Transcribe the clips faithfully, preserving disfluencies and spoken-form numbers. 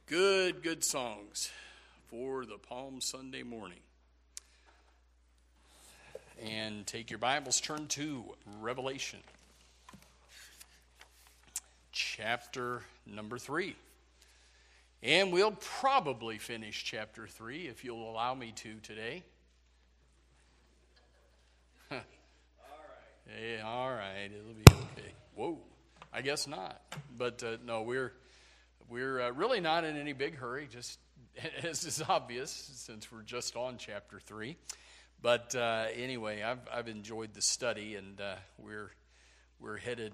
Good, good songs for the Palm Sunday morning. And take your Bibles, turn to Revelation, chapter number three. And we'll probably finish chapter three if you'll allow me to today. all right. Hey, all right, it'll be okay. Whoa, I guess not. But uh, no, we're we're uh, really not in any big hurry, just as is obvious since we're just on chapter three. But uh, anyway, I've I've enjoyed the study, and uh, we're we're headed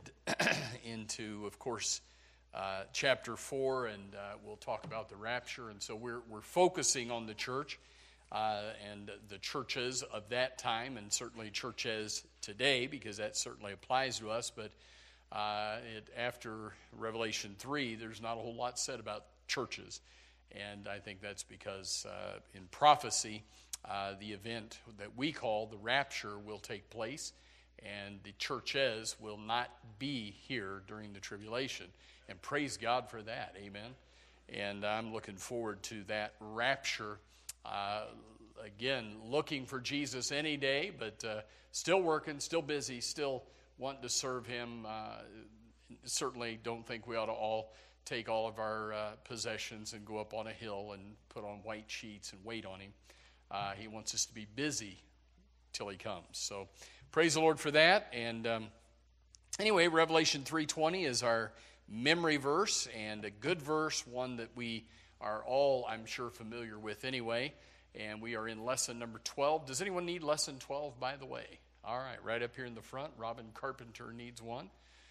into, of course, uh, chapter four, and uh, we'll talk about the rapture. And so we're we're focusing on the church uh, and the churches of that time, and certainly churches today, because that certainly applies to us. But uh, it, after Revelation three, there's not a whole lot said about churches, and I think that's because uh, in prophecy, Uh, the event that we call the rapture will take place, and the churches will not be here during the tribulation. And praise God for that, amen. And I'm looking forward to that rapture. Uh, again, looking for Jesus any day, but uh, still working, still busy, still wanting to serve him. Uh, certainly don't think we ought to all take all of our uh, possessions and go up on a hill and put on white sheets and wait on him. Uh, he wants us to be busy till he comes. So praise the Lord for that. And um, anyway, Revelation three twenty is our memory verse, and a good verse, one that we are all, I'm sure, familiar with anyway. And we are in lesson number twelve. Does anyone need lesson twelve, by the way? All right, right up here in the front. Robin Carpenter needs one.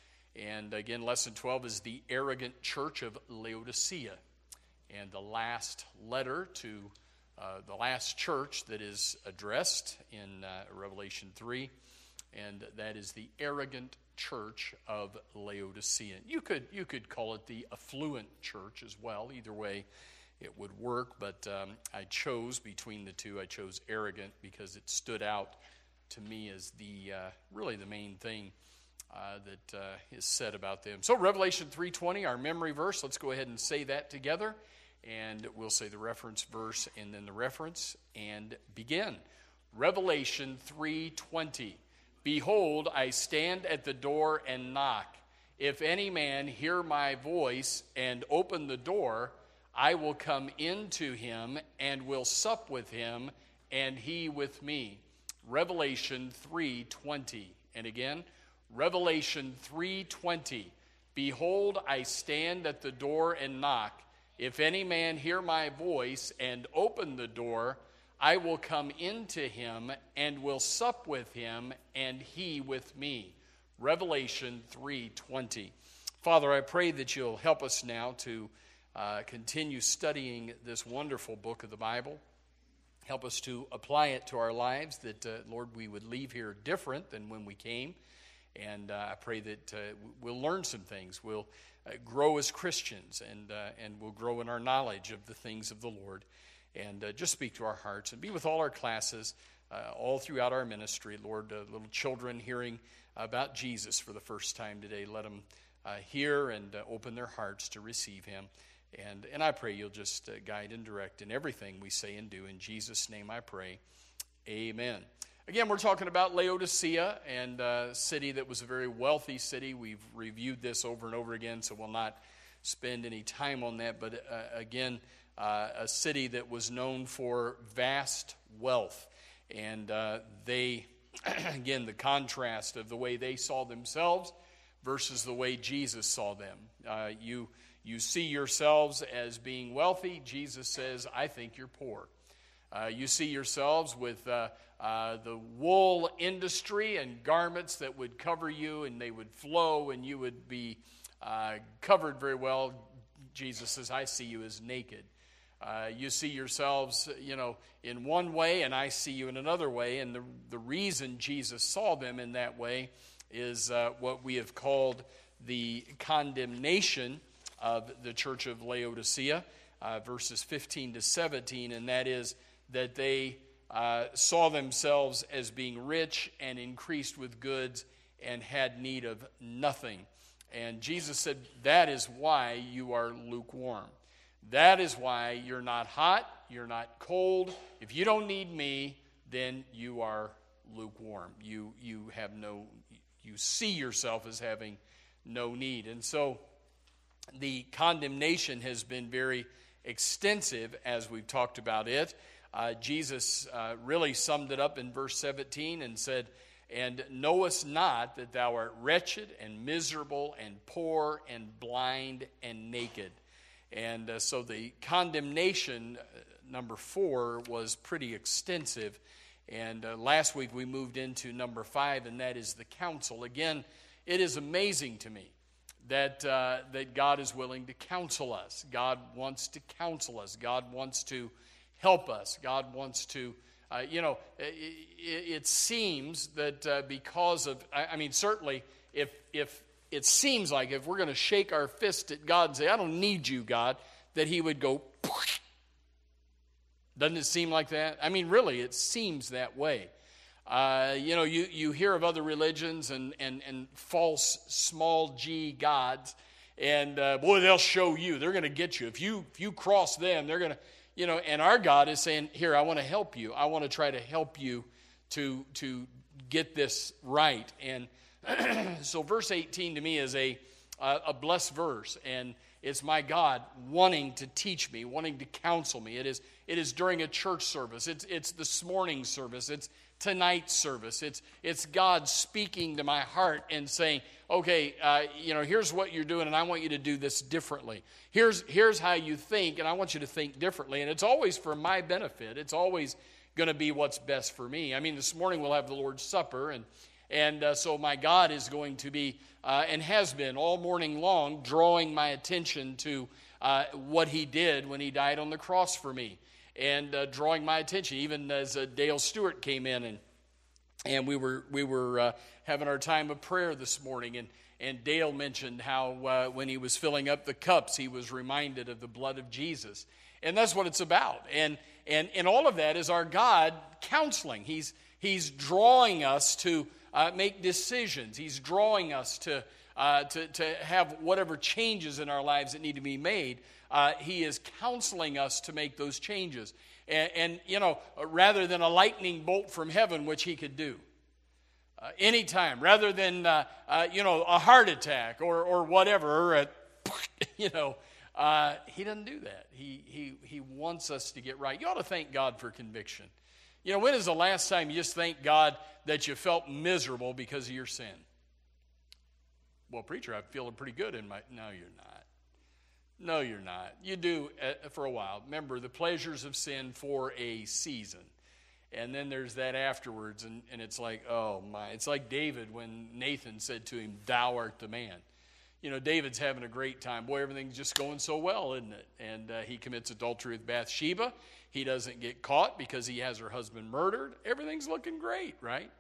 And again, lesson twelve is the arrogant church of Laodicea. And the last letter to Uh, the last church that is addressed in uh, Revelation three, and that is the arrogant church of Laodicea. You could you could call it the affluent church as well. Either way, it would work, but um, I chose between the two. I chose arrogant because it stood out to me as the uh, really the main thing uh, that uh, is said about them. So Revelation three twenty, our memory verse. Let's go ahead and say that together. And we'll say the reference verse and then the reference and begin. Revelation three twenty. Behold, I stand at the door and knock. If any man hear my voice and open the door, I will come into him and will sup with him and he with me. Revelation three twenty. And again, Revelation three twenty. Behold, I stand at the door and knock. If any man hear my voice and open the door, I will come into him and will sup with him and he with me. Revelation three twenty. Father, I pray that you'll help us now to uh, continue studying this wonderful book of the Bible. Help us to apply it to our lives, that, uh, Lord, we would leave here different than when we came. And uh, I pray that uh, we'll learn some things. We'll uh, grow as Christians, and uh, and we'll grow in our knowledge of the things of the Lord. And uh, just speak to our hearts and be with all our classes, uh, all throughout our ministry. Lord, uh, little children hearing about Jesus for the first time today, let them uh, hear and uh, open their hearts to receive him. And, and I pray you'll just uh, guide and direct in everything we say and do. In Jesus' name I pray, amen. Again, we're talking about Laodicea, and a city that was a very wealthy city. We've reviewed this over and over again, so we'll not spend any time on that. But uh, again, uh, a city that was known for vast wealth. And uh, they, again, the contrast of the way they saw themselves versus the way Jesus saw them. Uh, you, you see yourselves as being wealthy. Jesus says, I think you're poor. Uh, you see yourselves with uh, uh, the wool industry and garments that would cover you, and they would flow, and you would be uh, covered very well. Jesus says, I see you as naked. Uh, you see yourselves, you know, in one way, and I see you in another way. And the, the reason Jesus saw them in that way is uh, what we have called the condemnation of the church of Laodicea, uh, verses fifteen to seventeen, and that is that they uh, saw themselves as being rich and increased with goods and had need of nothing. And Jesus said, that is why you are lukewarm. That is why you're not hot, you're not cold. If you don't need me, then you are lukewarm. You you have no, you see yourself as having no need. And so the condemnation has been very extensive as we've talked about it. Uh, Jesus uh, really summed it up in verse seventeen and said, "And knowest not that thou art wretched and miserable and poor and blind and naked." And uh, so the condemnation, uh, number four, was pretty extensive. And uh, last week we moved into number five, and that is the counsel. Again, it is amazing to me that uh, that God is willing to counsel us. God wants to counsel us. God wants to help us. God wants to, uh, you know, it, it seems that uh, because of, I, I mean, certainly if if it seems like if we're going to shake our fist at God and say, "I don't need you, God," that he would go, doesn't it seem like that? I mean, really, it seems that way. Uh, you know, you, you hear of other religions and, and, and false small g gods, and uh, boy, they'll show you. They're going to get you. If you if you cross them, they're going to, you know, and our God is saying, "Here, I want to help you. I want to try to help you to, to get this right." And so verse eighteen to me is a, a blessed verse, and it's my God wanting to teach me, wanting to counsel me. It is it is during a church service. It's it's this morning's service. It's tonight's service. It's it's God speaking to my heart and saying, "Okay, uh, you know, here's what you're doing, and I want you to do this differently. Here's here's how you think, and I want you to think differently." And it's always for my benefit. It's always going to be what's best for me. I mean, this morning we'll have the Lord's Supper, and and uh, so my God is going to be uh, and has been all morning long drawing my attention to uh, what He did when He died on the cross for me. And uh, drawing my attention, even as uh, Dale Stewart came in, and and we were we were uh, having our time of prayer this morning, and and Dale mentioned how uh, when he was filling up the cups, he was reminded of the blood of Jesus, and that's what it's about. And and and all of that is our God counseling. He's He's drawing us to uh, make decisions. He's drawing us to uh, to to have whatever changes in our lives that need to be made. Uh, he is counseling us to make those changes. And, and, you know, rather than a lightning bolt from heaven, which he could do uh, anytime, rather than, uh, uh, you know, a heart attack or or whatever, uh, you know, uh, he doesn't do that. He, he, he wants us to get right. You ought to thank God for conviction. You know, when is the last time you just thanked God that you felt miserable because of your sin? Well, preacher, I'm feeling pretty good in my... No, you're not. No, you're not. You do uh, for a while. Remember, the pleasures of sin for a season. And then there's that afterwards, and, and it's like, oh my. It's like David when Nathan said to him, "Thou art the man." You know, David's having a great time. Boy, everything's just going so well, isn't it? And uh, he commits adultery with Bathsheba. He doesn't get caught because he has her husband murdered. Everything's looking great, right?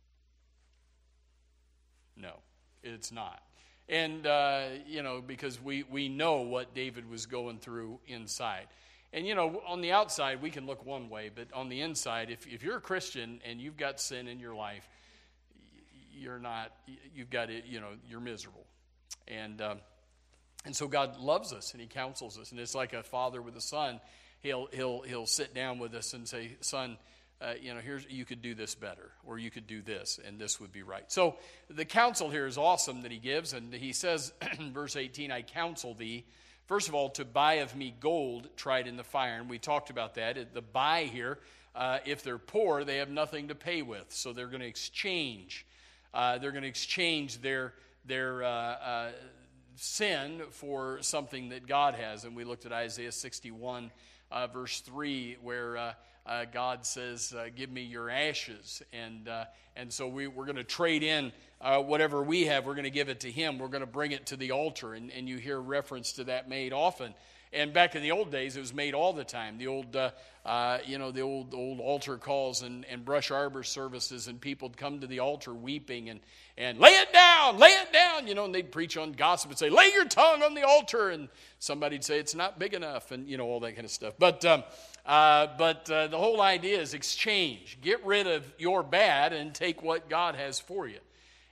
No, it's not. And, uh, you know, because we, we know what David was going through inside. And, you know, on the outside, we can look one way, but on the inside, if, if you're a Christian and you've got sin in your life, you're not, you've got it, you know, you're miserable. And, um, and so God loves us and He counsels us. And it's like a father with a son. He'll, he'll, he'll sit down with us and say, "Son, Uh, you know, here's, you could do this better, or you could do this, and this would be right." So the counsel here is awesome that he gives, and he says in verse eighteen, "I counsel thee, first of all, to buy of me gold tried in the fire." And we talked about that. The buy here, uh, if they're poor, they have nothing to pay with, so they're going to exchange. Uh, they're going to exchange their their uh, uh, sin for something that God has. And we looked at Isaiah sixty-one, uh, verse three, where Uh, Uh, God says, uh, "Give me your ashes," and uh, and so we, we're going to trade in uh, whatever we have. We're going to give it to Him. We're going to bring it to the altar, and, and you hear reference to that made often. And back in the old days, it was made all the time. The old, uh, uh, you know, the old old altar calls and, and brush arbor services, and people'd come to the altar weeping and and lay it down, lay it down, you know, and they'd preach on gossip and say, "Lay your tongue on the altar," and somebody'd say it's not big enough, and you know, all that kind of stuff. But um, uh, but uh, the whole idea is exchange. Get rid of your bad and take what God has for you.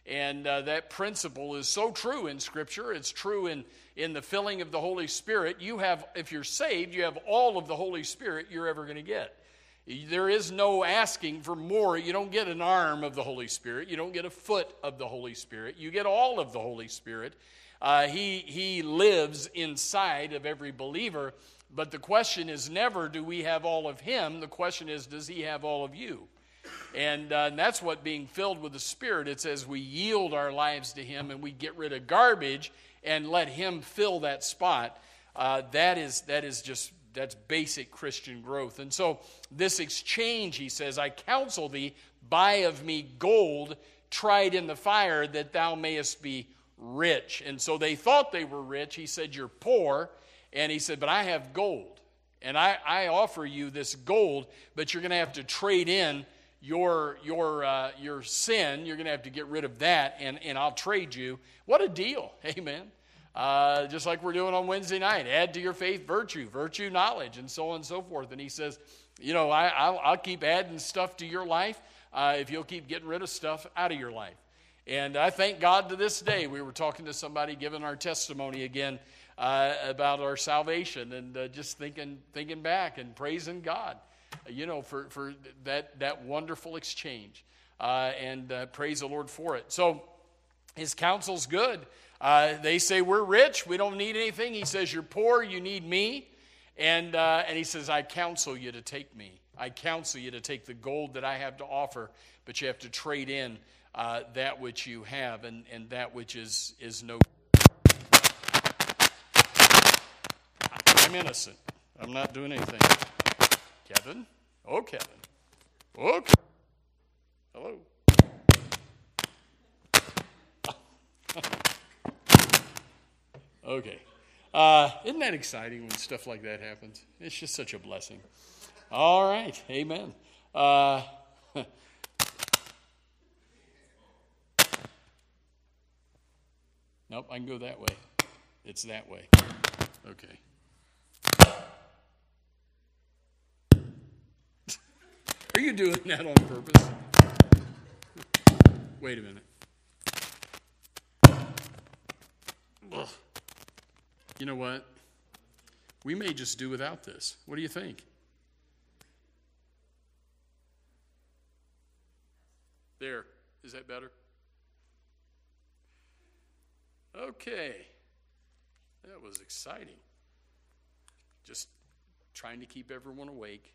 And uh, that principle is so true in Scripture. It's true in, in the filling of the Holy Spirit. You have, if you're saved, you have all of the Holy Spirit you're ever going to get. There is no asking for more. You don't get an arm of the Holy Spirit. You don't get a foot of the Holy Spirit. You get all of the Holy Spirit. Uh, he, he lives inside of every believer. But the question is never, do we have all of him? The question is, does he have all of you? And, uh, and that's what being filled with the Spirit, it's as we yield our lives to him and we get rid of garbage and let him fill that spot. Uh, that is that is just, that's basic Christian growth. And so this exchange, he says, I counsel thee, buy of me gold tried in the fire, that thou mayest be rich. And so they thought they were rich. He said, you're poor. And he said, but I have gold. And I, I offer you this gold, but you're going to have to trade in your your uh, your sin. You're going to have to get rid of that, and, and I'll trade you. What a deal. Amen. Uh, just like we're doing on Wednesday night. Add to your faith virtue, virtue knowledge, and so on and so forth. And he says, you know, I, I'll, I'll keep adding stuff to your life uh, if you'll keep getting rid of stuff out of your life. And I thank God to this day. We were talking to somebody giving our testimony again uh, about our salvation, and uh, just thinking thinking back and praising God, you know, for, for that, that wonderful exchange. Uh, and uh, praise the Lord for it. So his counsel's good. Uh, they say, we're rich, we don't need anything. He says, you're poor, you need me. And, uh, and he says, I counsel you to take me. I counsel you to take the gold that I have to offer, but you have to trade in uh, that which you have, and, and that which is, is no. I'm innocent. I'm not doing anything. Kevin? Oh, Kevin. Oh, Kevin. Hello. Okay. Uh, isn't that exciting when stuff like that happens? It's just such a blessing. All right. Amen. Uh, nope, I can go that way. It's that way. Okay. Are you doing that on purpose? Wait a minute. Ugh. You know what? We may just do without this. What do you think? There. Is that better? Okay. That was exciting. Just trying to keep everyone awake.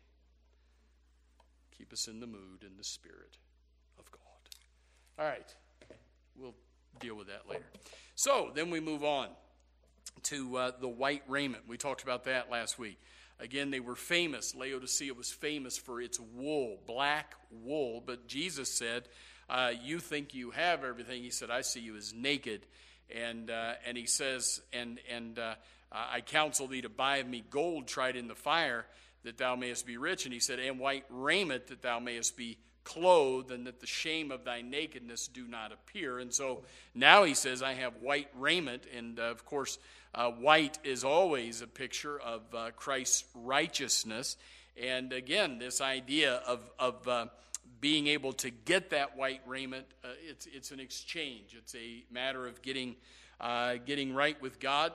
Keep us in the mood and the spirit of God. All right. We'll deal with that later. So, then we move on to uh, the white raiment. We talked about that last week. Again, they were famous. Laodicea was famous for its wool, black wool. But Jesus said, uh, you think you have everything. He said, I see you as naked. And uh, and he says, and, and uh, I counsel thee to buy of me gold tried in the fire, that thou mayest be rich. And he said, and white raiment, that thou mayest be clothed, and that the shame of thy nakedness do not appear. And so now he says, I have white raiment. And uh, of course, uh, white is always a picture of uh, Christ's righteousness. And again, this idea of, of uh, being able to get that white raiment, uh, it's, it's an exchange. It's a matter of getting, uh, getting right with God,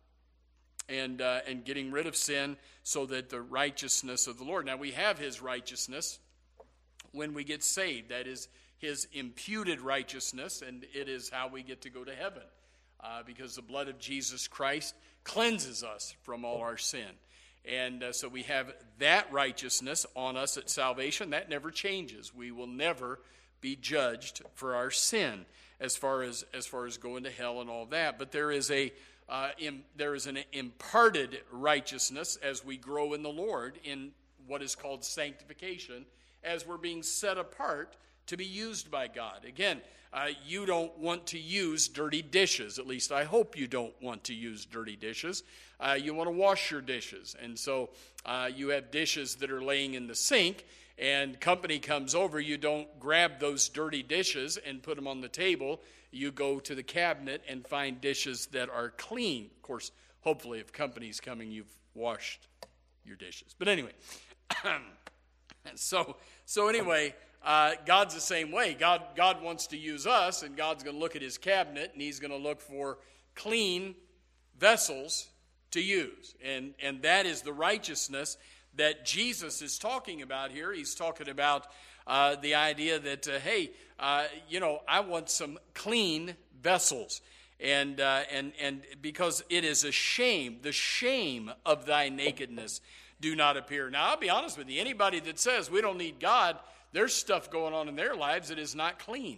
and uh, and getting rid of sin, so that the righteousness of the Lord. Now, we have his righteousness when we get saved. That is his imputed righteousness, and it is how we get to go to heaven, uh, because the blood of Jesus Christ cleanses us from all our sin. And uh, so we have that righteousness on us at salvation. That never changes. We will never be judged for our sin as far as as far as going to hell and all that. But there is a Uh, in, there is an imparted righteousness as we grow in the Lord in what is called sanctification, as we're being set apart to be used by God. Again, uh, you don't want to use dirty dishes. At least I hope you don't want to use dirty dishes. Uh, you want to wash your dishes. And so uh, you have dishes that are laying in the sink, and company comes over. You don't grab those dirty dishes and put them on the table. You go to the cabinet and find dishes that are clean. Of course, hopefully, if company's coming, you've washed your dishes. But anyway, so so anyway, uh, God's the same way. God, God wants to use us, and God's going to look at his cabinet, and he's going to look for clean vessels to use. And, and that is the righteousness that Jesus is talking about here. He's talking about uh, the idea that, uh, hey, uh, you know, I want some clean vessels. And, uh, and, and because it is a shame, the shame of thy nakedness do not appear. Now, I'll be honest with you. Anybody that says we don't need God, there's stuff going on in their lives that is not clean.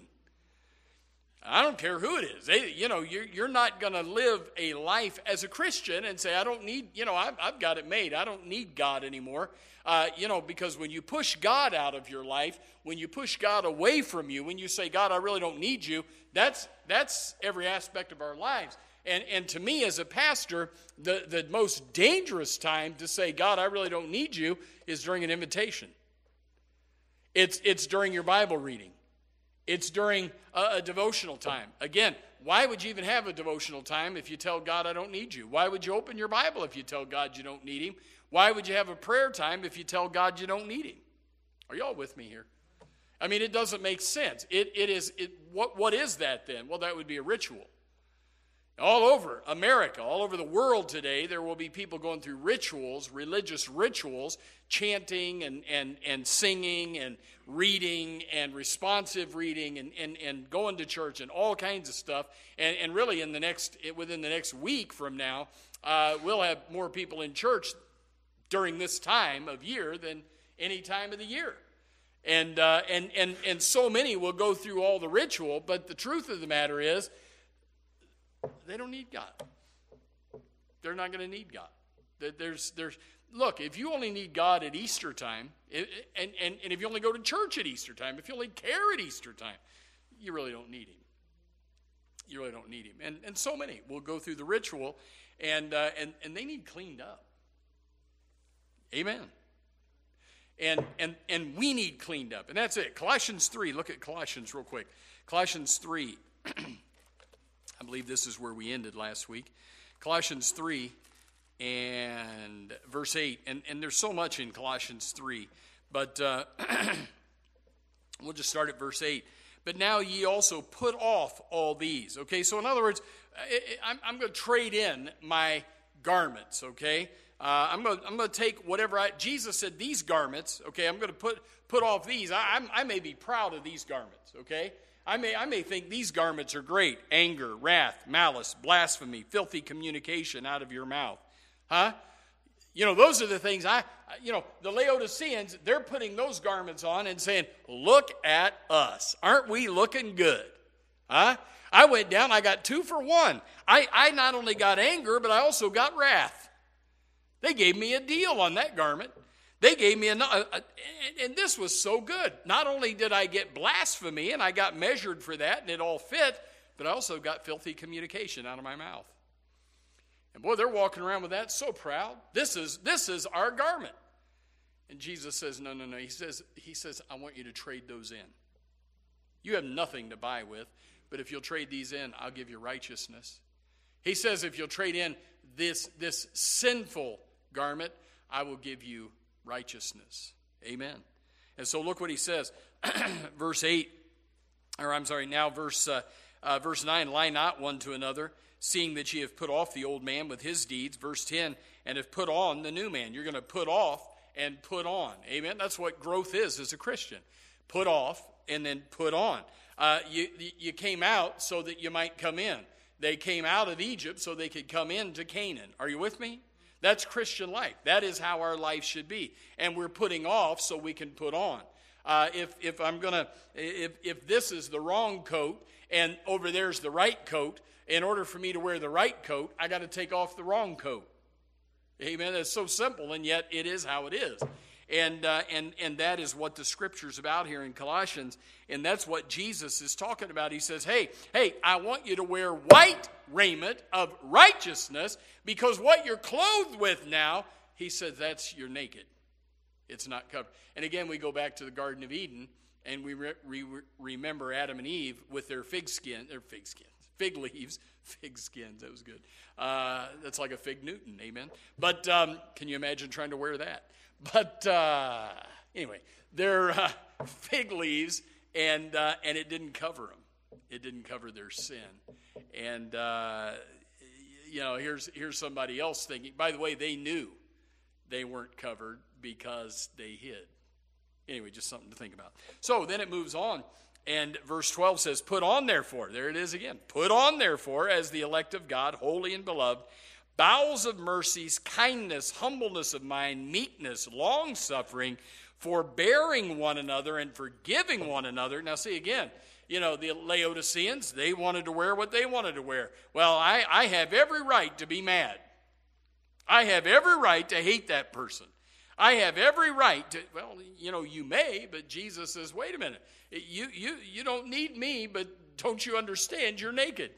I don't care who it is. They, you know, you're, you're not going to live a life as a Christian and say, I don't need, you know, I've, I've got it made. I don't need God anymore. Uh, you know, because when you push God out of your life, when you push God away from you, when you say, God, I really don't need you, that's that's every aspect of our lives. And and to me as a pastor, the, the most dangerous time to say, God, I really don't need you, is during an invitation. It's it's during your Bible reading. It's during a, a devotional time. Again, why would you even have a devotional time if you tell God I don't need you? Why would you open your Bible if you tell God you don't need him? Why would you have a prayer time if you tell God you don't need him? Are y'all with me here? I mean, it doesn't make sense. It it is it what what is that then? Well, that would be a ritual. All over America, all over the world today, there will be people going through rituals, religious rituals, chanting and, and, and singing and reading and responsive reading and, and, and going to church and all kinds of stuff. And, and really in the next, within the next week from now, uh, we'll have more people in church during this time of year than any time of the year. And, uh, and, and, and so many will go through all the ritual, but the truth of the matter is, they don't need God. They're not going to need God. There's, there's, look, if you only need God at Easter time, and, and, and if you only go to church at Easter time, if you only care at Easter time, you really don't need him. You really don't need him. And, and so many will go through the ritual, and, uh, and, and they need cleaned up. Amen. And, and, and we need cleaned up. And that's it. Colossians three. Look at Colossians real quick. Colossians three. I believe this is where we ended last week. Colossians three and verse eight. And, and there's so much in Colossians three. But uh, we'll just start at verse eight. But now ye also put off all these. Okay, so in other words, I'm, I'm going to trade in my garments, okay? Uh, I'm going I'm to take whatever I... Jesus said these garments, okay, I'm going to put, put off these. I, I'm, I may be proud of these garments, okay? I may I may think these garments are great. Anger, wrath, malice, blasphemy, filthy communication out of your mouth. Huh? You know, those are the things I, you know, the Laodiceans, they're putting those garments on and saying, look at us. Aren't we looking good? Huh? I went down, I got two for one. I, I not only got anger, but I also got wrath. They gave me a deal on that garment. They gave me a, a, and this was so good. Not only did I get blasphemy, and I got measured for that, and it all fit, but I also got filthy communication out of my mouth. And boy, they're walking around with that so proud. This is this is our garment. And Jesus says, no, no, no. He says, he says, I want you to trade those in. You have nothing to buy with, but if you'll trade these in, I'll give you righteousness. He says, if you'll trade in this, this sinful garment, I will give you righteousness. Amen. And so look what he says. Verse eight, or I'm sorry, now verse uh, uh, verse nine, lie not one to another, seeing that ye have put off the old man with his deeds. Verse ten, and have put on the new man. You're going to put off and put on. Amen. That's what growth is as a Christian. Put off and then put on. Uh, you, you came out so that you might come in. They came out of Egypt so they could come into Canaan. Are you with me? That's Christian life. That is how our life should be. And we're putting off so we can put on. Uh, if if I'm gonna if if this is the wrong coat and over there's the right coat, in order for me to wear the right coat, I got to take off the wrong coat. Amen. It's so simple, and yet it is how it is. And uh, and and that is what the Scripture's about here in Colossians, and that's what Jesus is talking about. He says, hey, hey, I want you to wear white raiment of righteousness, because what you're clothed with now, he says, that's you're naked. It's not covered. And again, we go back to the Garden of Eden, and we re- re- remember Adam and Eve with their fig skin, their fig skins, fig leaves, fig skins. That was good. Uh, that's like a fig Newton, amen. But um, can you imagine trying to wear that? But uh, Anyway, they're uh, fig leaves, and uh, and it didn't cover them. It didn't cover their sin. And uh, you know, here's here's somebody else thinking. By the way, they knew they weren't covered because they hid. Anyway, just something to think about. So then it moves on, and verse twelve says, "Put on, therefore," there it is again. "Put on, therefore, as the elect of God, holy and beloved, bowels of mercies, kindness, humbleness of mind, meekness, long-suffering, forbearing one another and forgiving one another." Now see again, you know, the Laodiceans, they wanted to wear what they wanted to wear. Well, I, I have every right to be mad. I have every right to hate that person. I have every right to, well, you know, you may, but Jesus says, wait a minute. You, you, you don't need me, but don't you understand you're naked?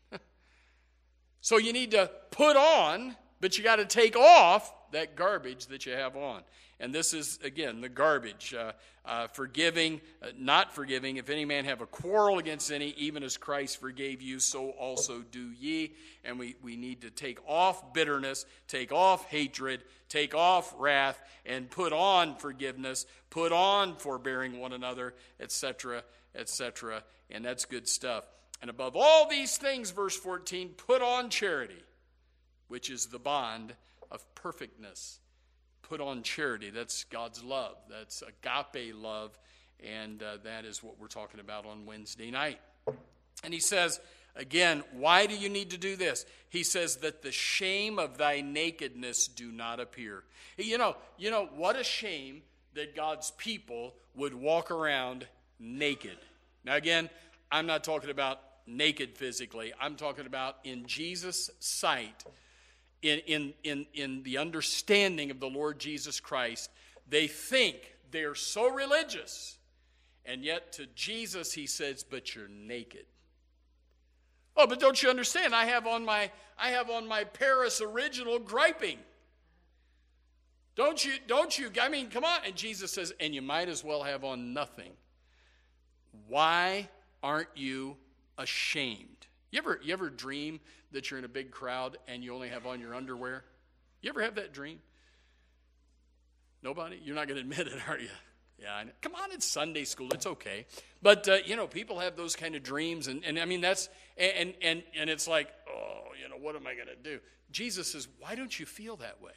So you need to put on, but you got to take off that garbage that you have on. And this is, again, the garbage. Uh, uh, forgiving, uh, not forgiving. If any man have a quarrel against any, even as Christ forgave you, so also do ye. And we, we need to take off bitterness, take off hatred, take off wrath, and put on forgiveness, put on forbearing one another, et cetera, et cetera. And that's good stuff. And above all these things, verse fourteen, put on charity, which is the bond of perfectness. Put on charity. That's God's love. That's agape love. And uh, that is what we're talking about on Wednesday night. And he says, again, why do you need to do this? He says that the shame of thy nakedness do not appear. You know, you know what a shame that God's people would walk around naked. Now again, I'm not talking about naked physically. I'm talking about in Jesus' sight. In, in, in, in the understanding of the Lord Jesus Christ, they think they're so religious. And yet to Jesus he says, but you're naked. Oh, but don't you understand? I have on my I have on my Paris original griping. Don't you, don't you, I mean, come on. And Jesus says, and you might as well have on nothing. Why aren't you ashamed? You ever, you ever dream that you're in a big crowd and you only have on your underwear? You ever have that dream? Nobody? You're not going to admit it, are you? Yeah, I know. Come on, it's Sunday school. It's okay. But, uh, you know, people have those kind of dreams. And, and I mean, that's, and, and, and it's like, oh, you know, what am I going to do? Jesus says, why don't you feel that way?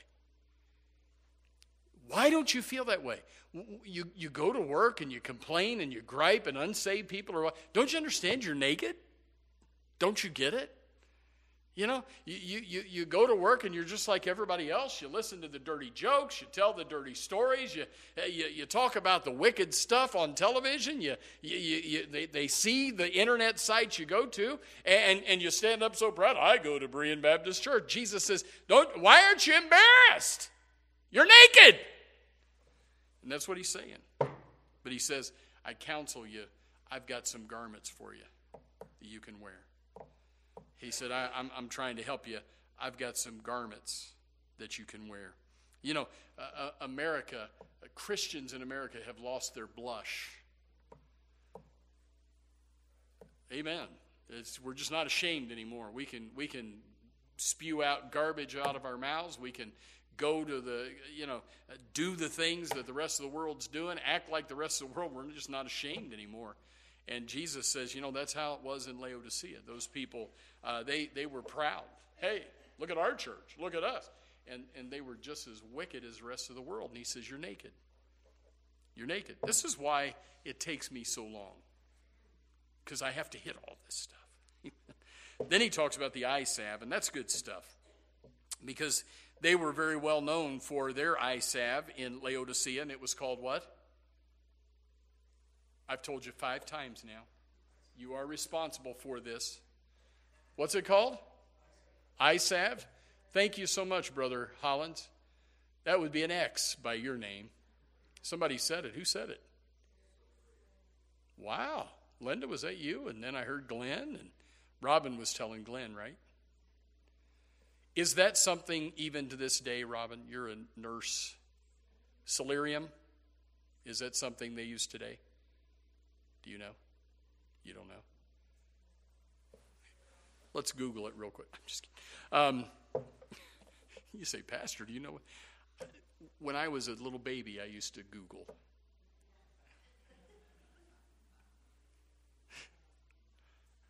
Why don't you feel that way? You, you go to work and you complain and you gripe and unsaved people are what? Don't you understand you're naked? Don't you get it? You know, you, you, you go to work and you're just like everybody else. You listen to the dirty jokes. You tell the dirty stories. You, you, you talk about the wicked stuff on television. You, you, you, they, they see the internet sites you go to, and, and you stand up so proud. I go to Berean Baptist Church. Jesus says, "Don't. Why aren't you embarrassed? You're naked." And that's what he's saying. But he says, I counsel you, I've got some garments for you that you can wear. He said, I, I'm, I'm trying to help you. I've got some garments that you can wear. You know, uh, uh, America, uh, Christians in America have lost their blush. Amen. It's, we're just not ashamed anymore. We can, we can spew out garbage out of our mouths. We can go to the, you know, do the things that the rest of the world's doing, act like the rest of the world. We're just not ashamed anymore. And Jesus says, you know, that's how it was in Laodicea. Those people, uh, they, they were proud. Hey, look at our church. Look at us. And, and they were just as wicked as the rest of the world. And he says, you're naked. You're naked. This is why it takes me so long. Because I have to hit all this stuff. Then he talks about the eye salve, and that's good stuff. Because they were very well known for their eye salve in Laodicea, and it was called what? I've told you five times now. You are responsible for this. What's it called? Eye salve. Thank you so much, Brother Hollins. That would be an X by your name. Somebody said it. Who said it? Wow. Linda, was that you? And then I heard Glenn, and Robin was telling Glenn, right? Is that something even to this day, Robin? You're a nurse. Celerium? Is that something they use today? Do you know? You don't know? Let's Google it real quick. I'm just kidding. Um, you say, Pastor, do you know what? When I was a little baby, I used to Google.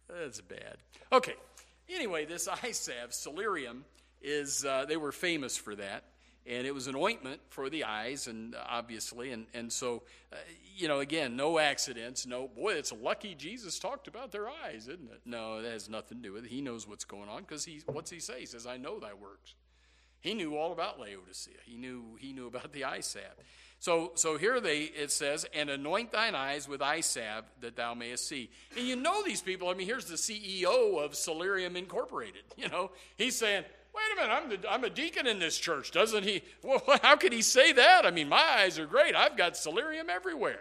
That's bad. Okay. Anyway, this eye salve, Celerium, is uh, they were famous for that. And it was an ointment for the eyes, and uh, obviously, and, and so, uh, you know, again, no accidents. No, boy, it's lucky Jesus talked about their eyes, isn't it? No, that has nothing to do with it. He knows what's going on, because he, what's he say? He says, I know thy works. He knew all about Laodicea. He knew he knew about the eye salve. So, so here they it says, and anoint thine eyes with eye salve that thou mayest see. And you know these people. I mean, here's the C E O of Celerium Incorporated. You know, he's saying, wait a minute, I'm, the, I'm a deacon in this church, doesn't he? Well, how could he say that? I mean, my eyes are great. I've got Celerium everywhere.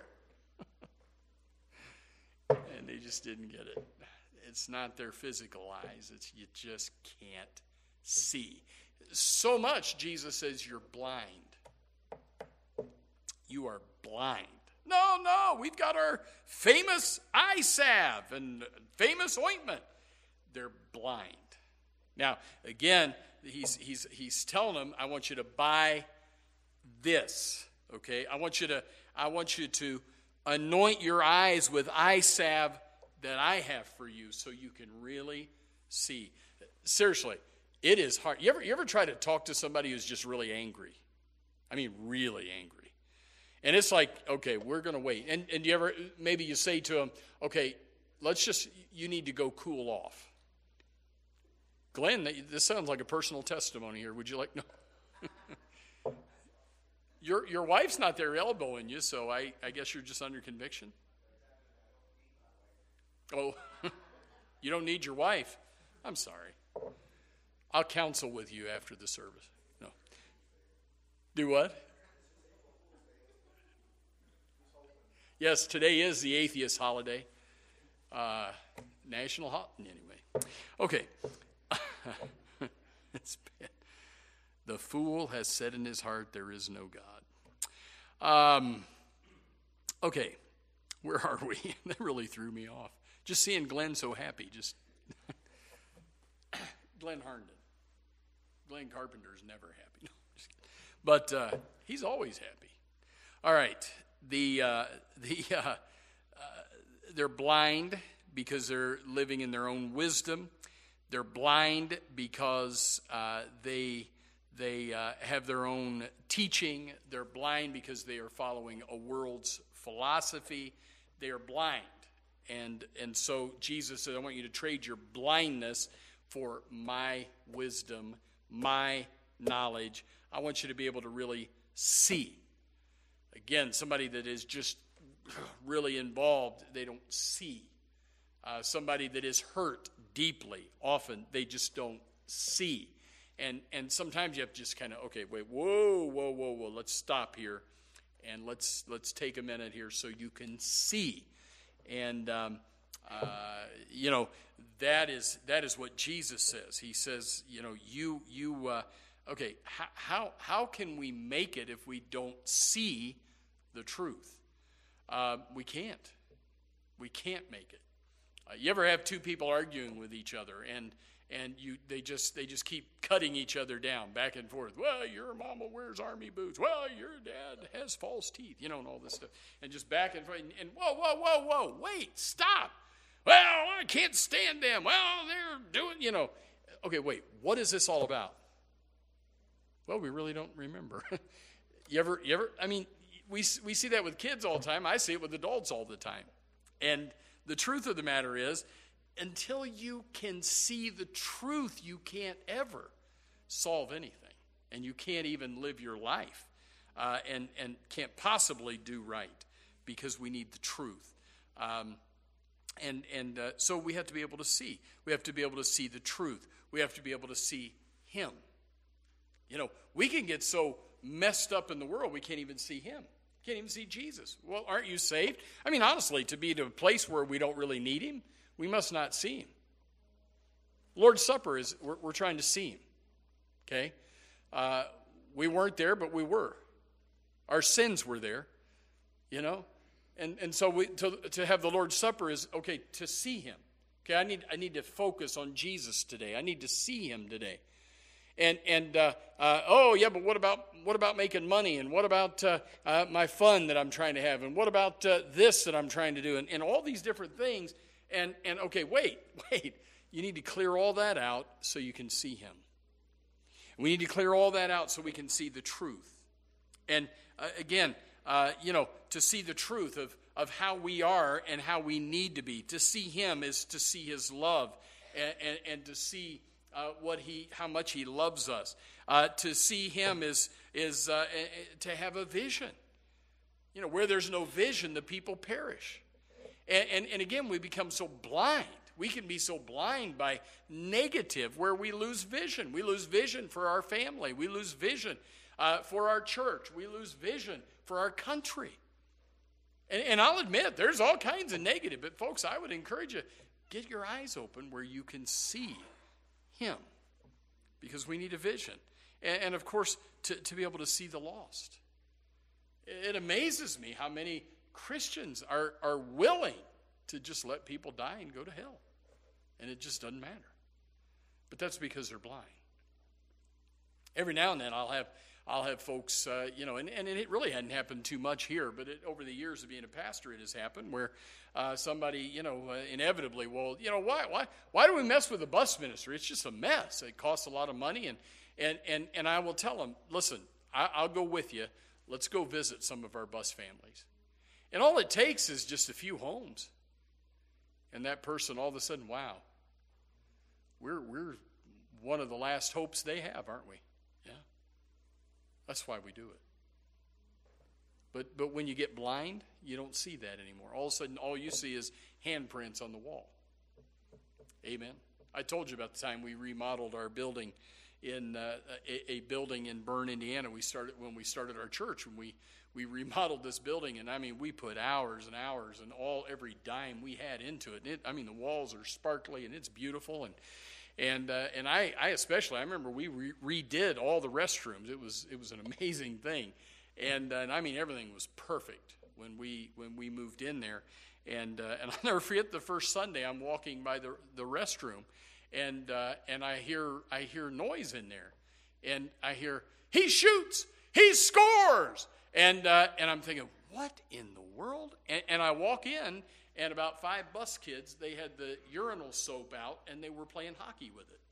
And they just didn't get it. It's not their physical eyes. It's you just can't see. So much, Jesus says, you're blind. You are blind. No, no, we've got our famous eye salve and famous ointment. They're blind. Now, again, he's he's he's telling them, I want you to buy this. Okay? I want you to I want you to anoint your eyes with eye salve that I have for you so you can really see. Seriously, it is hard. You ever you ever try to talk to somebody who's just really angry? I mean, really angry. And it's like, okay, we're going to wait. And and you ever maybe you say to them, okay, let's just you need to go cool off. Glenn, this sounds like a personal testimony here. Would you like, no. your your wife's not there elbowing you, so I, I guess you're just under conviction? Oh, you don't need your wife? I'm sorry. I'll counsel with you after the service. No. Do what? Yes, today is the atheist holiday. Uh, national holiday, anyway. Okay. It's bad. The fool has said in his heart, there is no God. Um, okay, where are we? That really threw me off. Just seeing Glenn so happy. Just Glenn Harnden. Glenn Carpenter's never happy. No, just kidding. But uh, he's always happy. All right, the uh, the uh, uh, they're blind because they're living in their own wisdom. They're blind because uh, they they uh, have their own teaching. They're blind because they are following a world's philosophy. They are blind. And, and so Jesus said, I want you to trade your blindness for my wisdom, my knowledge. I want you to be able to really see. Again, somebody that is just really involved, they don't see. Uh, somebody that is hurt deeply, often they just don't see. And and sometimes you have to just kind of, okay, wait, whoa, whoa, whoa, whoa, let's stop here, and let's let's take a minute here so you can see. And um, uh, you know that is that is what Jesus says. He says, you know, you you uh, okay, how, how how can we make it if we don't see the truth? Uh, we can't. We can't make it. Uh, you ever have two people arguing with each other, and and you they just they just keep cutting each other down back and forth? Well, your mama wears army boots. Well, your dad has false teeth. You know, and all this stuff, and just back and forth. And, and whoa, whoa, whoa, whoa! Wait, stop! Well, I can't stand them. Well, they're doing. You know, okay, wait. What is this all about? Well, we really don't remember. you ever, you ever? I mean, we we see that with kids all the time. I see it with adults all the time, and. The truth of the matter is, until you can see the truth, you can't ever solve anything. And you can't even live your life uh, and, and can't possibly do right because we need the truth. Um, and and uh, so we have to be able to see. We have to be able to see the truth. We have to be able to see Him. You know, we can get so messed up in the world, we can't even see Him. Can't even see Jesus. Well, aren't you saved? I mean, honestly, to be to a place where we don't really need Him, we must not see Him. Lord's Supper is, we're, we're trying to see Him. Okay? Uh, we weren't there, but we were. Our sins were there, you know? And and so we, to, to have the Lord's Supper is, okay, to see Him. Okay, I need I need to focus on Jesus today. I need to see Him today. And and uh, uh, oh yeah, but what about what about making money? And what about uh, uh, my fun that I'm trying to have? And what about uh, this that I'm trying to do? And, and all these different things. And, and okay, wait, wait. You need to clear all that out so you can see him. We need to clear all that out so we can see the truth. And uh, again, uh, you know, to see the truth of, of how we are and how we need to be. To see him is to see his love and, and, and to see uh, what he, how much he loves us. Uh, to see him is, is uh, to have a vision. You know, where there's no vision, the people perish. And, and, and again, we become so blind. We can be so blind by negative where we lose vision. We lose vision for our family. We lose vision uh, for our church. We lose vision for our country. And, and I'll admit, there's all kinds of negative. But folks, I would encourage you, get your eyes open where you can see him. Because we need a vision. And, and of course, to, to be able to see the lost. It amazes me how many Christians are, are willing to just let people die and go to hell. And it just doesn't matter. But that's because they're blind. Every now and then I'll have I'll have folks, uh, you know, and, and it really hadn't happened too much here, but it, over the years of being a pastor, it has happened where uh, somebody, you know, uh, inevitably, well, you know, why why why do we mess with the bus ministry? It's just a mess. It costs a lot of money, and and and, and I will tell them, listen, I, I'll go with you. Let's go visit some of our bus families. And all it takes is just a few homes. And that person, all of a sudden, wow, we're we're one of the last hopes they have, aren't we? Yeah. That's why we do it. But but when you get blind, you don't see that anymore. All of a sudden, all you see is handprints on the wall. Amen. I told you about the time we remodeled our building in uh, a, a building in Bern, Indiana. We started when we started our church, when we we remodeled this building, and I mean, we put hours and hours and all every dime we had into it. And it I mean, the walls are sparkly and it's beautiful, and and uh, and I, I especially I remember we re- redid all the restrooms. It was it was an amazing thing, and uh, and I mean everything was perfect when we when we moved in there, and uh, and I'll never forget the first Sunday I'm walking by the the restroom. And uh, and I hear I hear noise in there, and I hear he shoots, he scores, and uh, and I'm thinking, what in the world? And, and I walk in, and about five bus kids, they had the urinal soap out, and they were playing hockey with it.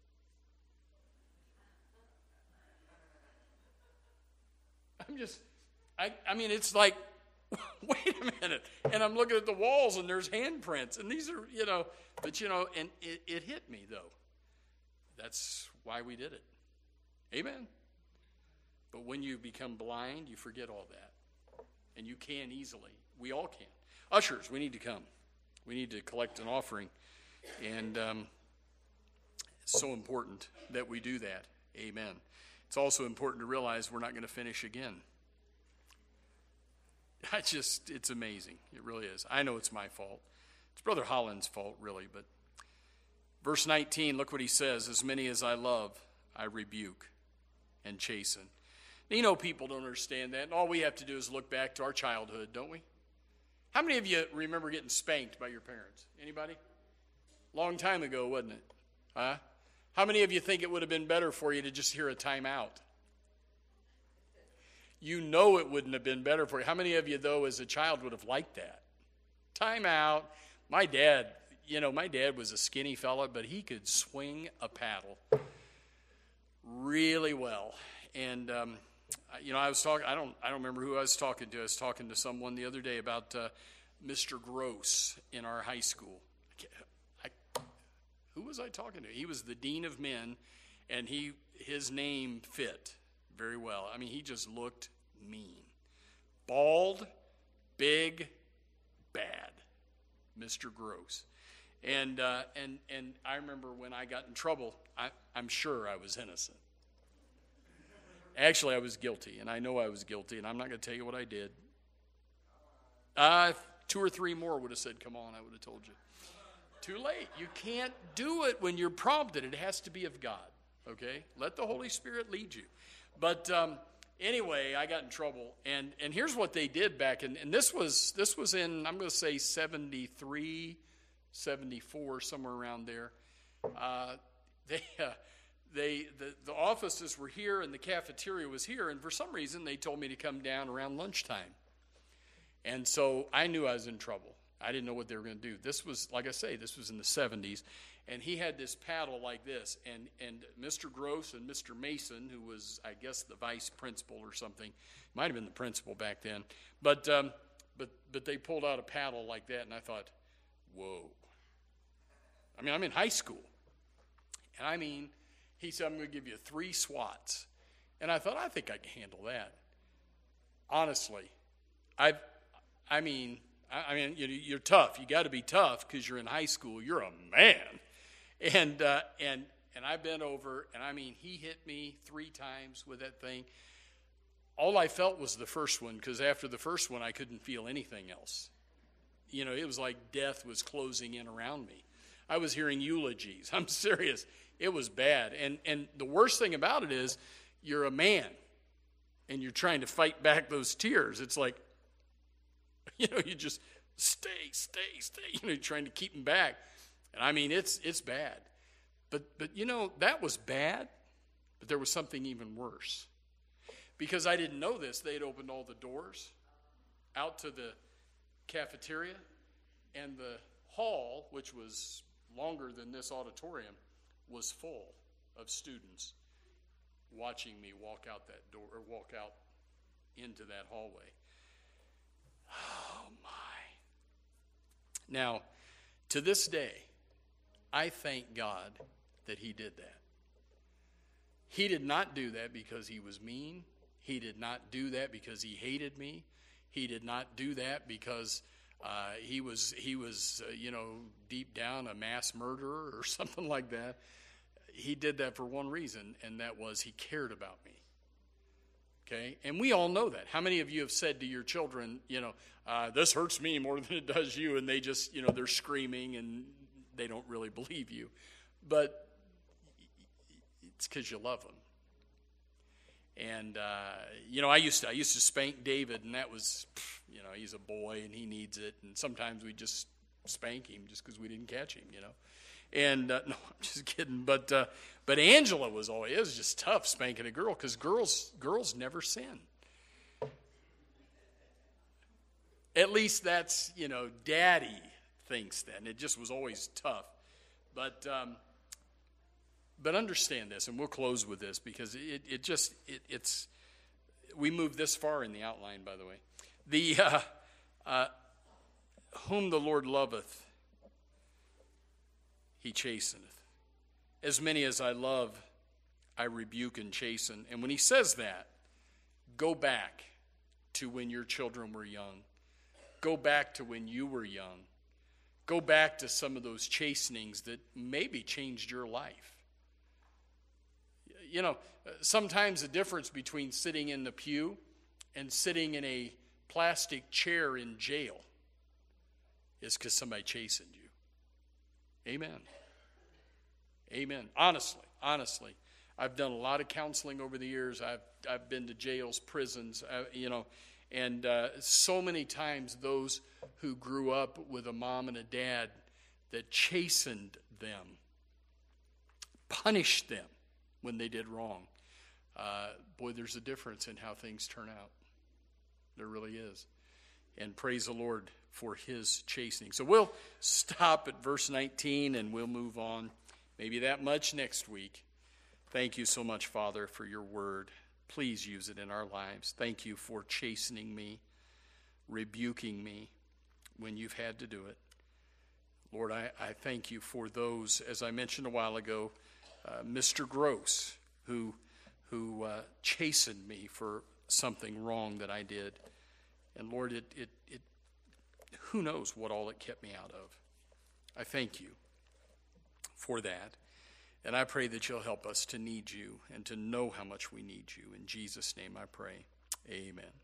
I'm just, I I mean, it's like, wait a minute, and I'm looking at the walls, and there's handprints, and these are, you know. But, you know, and it, it hit me, though. That's why we did it. Amen? But when you become blind, you forget all that. And you can easily. We all can. Ushers, we need to come. We need to collect an offering. And um, it's so important that we do that. Amen. It's also important to realize we're not going to finish again. I just, it's amazing. It really is. I know it's my fault. It's Brother Holland's fault, really, but verse nineteen, look what he says. As many as I love, I rebuke and chasten. Now, you know, people don't understand that, and all we have to do is look back to our childhood, don't we? How many of you remember getting spanked by your parents? Anybody? Long time ago, wasn't it? Huh? How many of you think it would have been better for you to just hear a timeout? You know it wouldn't have been better for you. How many of you, though, as a child would have liked that? Timeout. My dad, you know, my dad was a skinny fella, but he could swing a paddle really well. And, um, you know, I was talking, I don't I don't remember who I was talking to. I was talking to someone the other day about uh, Mister Gross in our high school. I, I, who was I talking to? He was the dean of men, and he his name fit very well. I mean, he just looked mean. Bald, big, bad. Mister Gross. And uh, and and I remember when I got in trouble, I, I'm sure I was innocent. Actually, I was guilty, and I know I was guilty, and I'm not going to tell you what I did. Uh, two or three more would have said, come on, I would have told you. Too late. You can't do it when you're prompted. It has to be of God, okay? Let the Holy Spirit lead you. But um, anyway, I got in trouble, and, and here's what they did back in, and this was this was in, I'm going to say seventy-three, seventy-four, somewhere around there. Uh, they, uh, they, the, the offices were here, and the cafeteria was here, and for some reason, they told me to come down around lunchtime. And so I knew I was in trouble. I didn't know what they were going to do. This was, like I say, this was in the seventies. And he had this paddle like this. And, and Mister Gross and Mister Mason, who was, I guess, the vice principal or something, might have been the principal back then. But, um, but, but they pulled out a paddle like that, and I thought, whoa. I mean, I'm in high school. And I mean, he said, I'm going to give you three swats. And I thought, I think I can handle that. Honestly, I've, I mean, I, I mean, you know, you're tough. You got to be tough because you're in high school. You're a man. And, uh, and, and I bent over, and I mean, he hit me three times with that thing. All I felt was the first one, because after the first one, I couldn't feel anything else. You know, it was like death was closing in around me. I was hearing eulogies. I'm serious. It was bad. And and the worst thing about it is you're a man, and you're trying to fight back those tears. It's like, you know, you just stay, stay, stay. You know, you're trying to keep them back. And I mean, it's it's bad. But, but you know, that was bad, but there was something even worse. Because I didn't know this, they had opened all the doors out to the cafeteria, and the hall, which was longer than this auditorium, was full of students watching me walk out that door, or walk out into that hallway. Oh, my. Now, to this day, I thank God that he did that. He did not do that because he was mean. He did not do that because he hated me. He did not do that because uh, he was, he was uh, you know, deep down a mass murderer or something like that. He did that for one reason, and that was he cared about me. Okay? And we all know that. How many of you have said to your children, you know, uh, this hurts me more than it does you, and they just, you know, they're screaming and they don't really believe you. But it's because you love them. And, uh, you know, I used to I used to spank David, and that was, you know, he's a boy and he needs it. And sometimes we just spank him just because we didn't catch him, you know. And, uh, no, I'm just kidding. But uh, but Angela was always, it was just tough spanking a girl because girls, girls never sin. At least that's, you know, Daddy thinks then. It just was always tough. But um, but understand this, and we'll close with this because it, it just, it, it's, we moved this far in the outline, by the way. The, uh, uh, whom the Lord loveth, he chasteneth. As many as I love, I rebuke and chasten. And when he says that, go back to when your children were young. Go back to when you were young. Go back to some of those chastenings that maybe changed your life. You know, sometimes the difference between sitting in the pew and sitting in a plastic chair in jail is because somebody chastened you. Amen. Amen. Honestly, honestly. I've done a lot of counseling over the years. I've I've been to jails, prisons, uh, you know, and uh, so many times those who grew up with a mom and a dad that chastened them, punished them when they did wrong. Uh, boy, there's a difference in how things turn out. There really is. And praise the Lord for his chastening. So we'll stop at verse nineteen and we'll move on. Maybe that much next week. Thank you so much, Father, for your word. Please use it in our lives. Thank you for chastening me, rebuking me when you've had to do it. Lord, I, I thank you for those, as I mentioned a while ago, uh, Mister Gross, who, who uh, chastened me for something wrong that I did. And Lord, it, it, it, who knows what all it kept me out of. I thank you for that. And I pray that you'll help us to need you and to know how much we need you. In Jesus' name I pray. Amen.